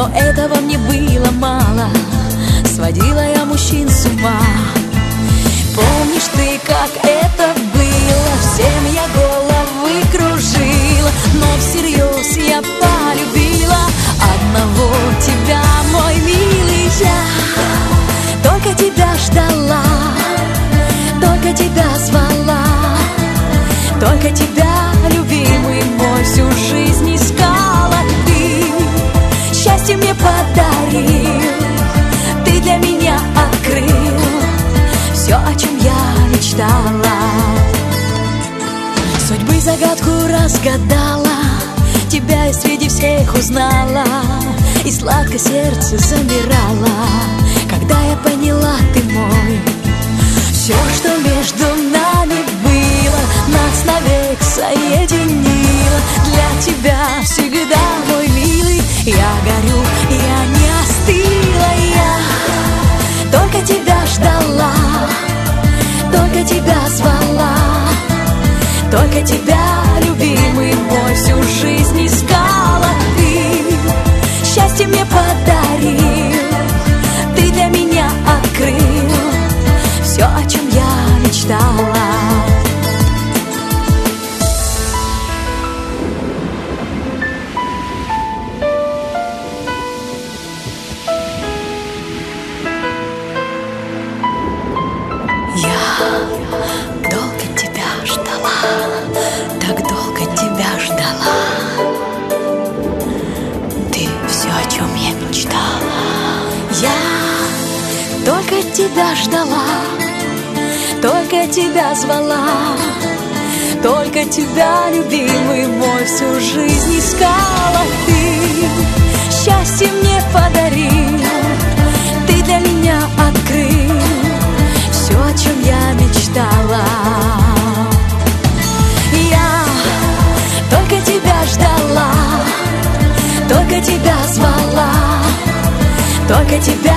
но этого мне было мало. Сводила я мужчин с ума. Помнишь ты, как это было? Всем я головы кружила, но всерьез я полюбила одного тебя, мой милый, я. Только тебя ждала, только тебя звала, только тебя, любимый мой, всю жизнь искала. Ты счастье мне подарил, ты для меня открыл все, о чем я мечтала. Судьбы загадку разгадала, тебя я среди всех узнала, и сладко сердце замирало, когда я поняла, ты мой. Все, что между нами было, нас навек соединило. Для тебя всегда, мой милый, я горю, я не остыла. Я только тебя ждала, только тебя звала, только тебя, любимый мой, всю жизнь искала. Ты счастье мне подарил, ты для меня открыл все, о чем я мечтала. Я долго тебя ждала, так долго тебя ждала. Ты все, о чем я мечтала. Я только тебя ждала, только тебя звала, только тебя, любимый мой, всю жизнь искала. Ты счастье мне подарил, ты для меня открыл все, о чем я мечтала. Я только тебя ждала, только тебя звала, только тебя,